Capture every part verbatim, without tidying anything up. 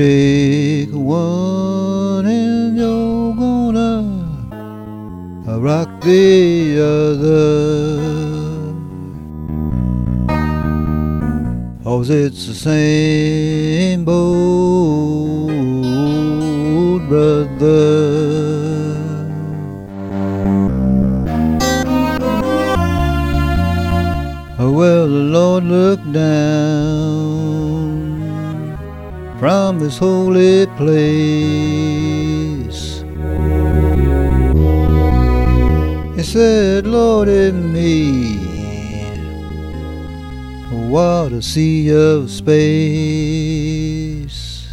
shake one and you're gonna rock the other. 'Cause it's the same boat, brother. Well, the Lord looked down from this holy place. He said, Lordy me, what a sea of space.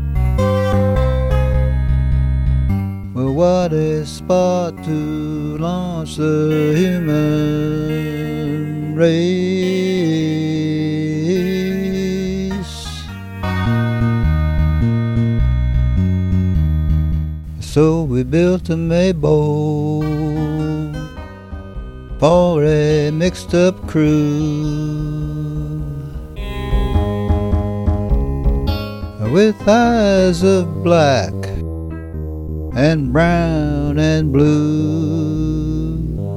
Well, what a spot to launch the human race. So we built him a boat for a mixed up crew, with eyes of black and brown and blue.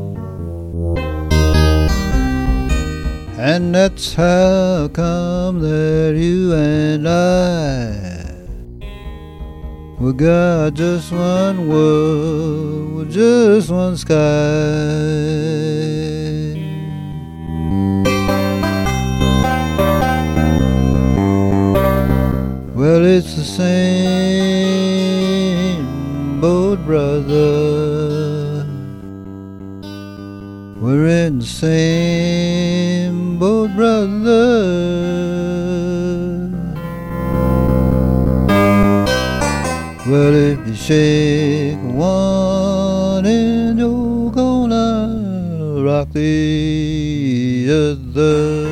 And that's how come that you and I, we got just one world with just one sky. Well, it's the same boat, brother. We're in the same boat, brother. Well, if you shake one and you're gonna rock the other.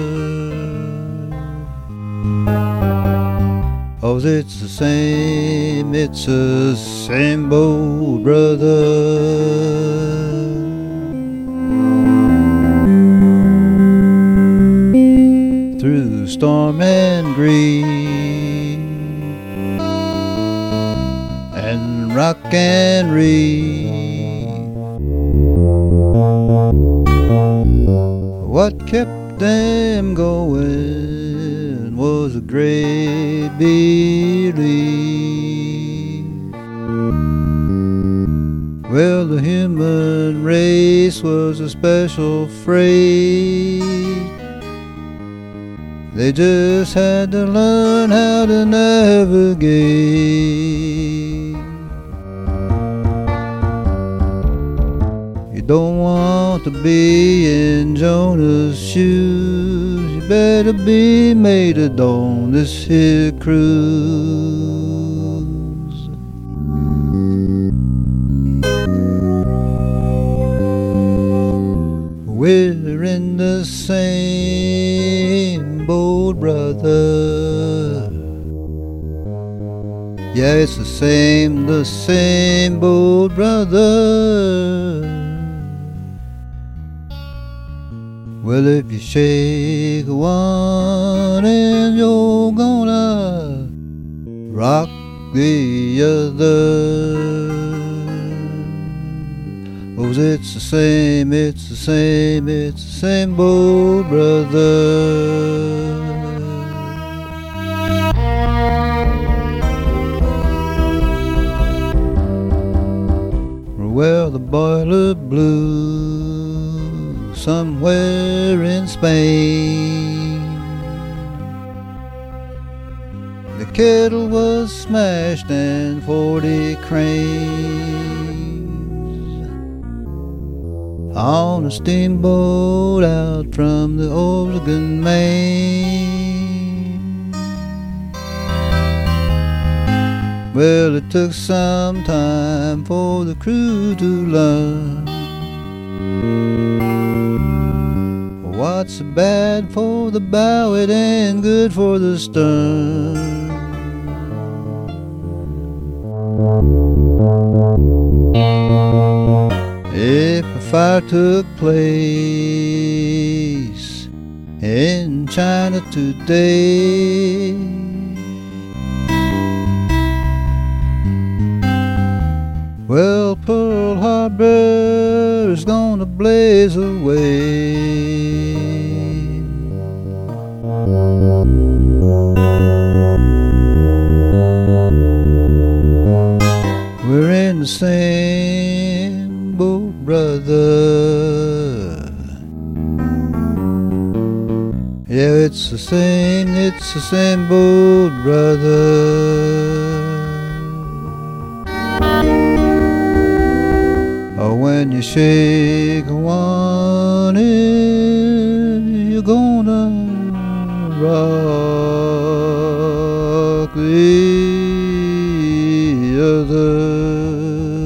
'Cause it's the same, it's the same boat, brother. Through storm and grief and rock and reef, what kept them going was a great belief. Well, the human race was a special freight. They just had to learn how to navigate. You don't want to be in Jonah's shoes. You better be mated on this here cruise. We're in the same boat, brother. Yeah, it's the same, the same boat, brother. Well, if you shake one and you're gonna rock the other. 'Cause it's the same, it's the same, it's the same boat, brother. Well, the boiler blew somewhere in Spain. The kettle was smashed and forty cranes on a steamboat out from the Oregon, Maine. Well, it took some time for the crew to learn what's bad for the bow, it ain't good for the stern. If a fire took place in China today, our brother's gonna blaze away. We're in the same boat, brother. Yeah, it's the same, it's the same boat, brother. Oh, when you shake one end, you're gonna rock the other.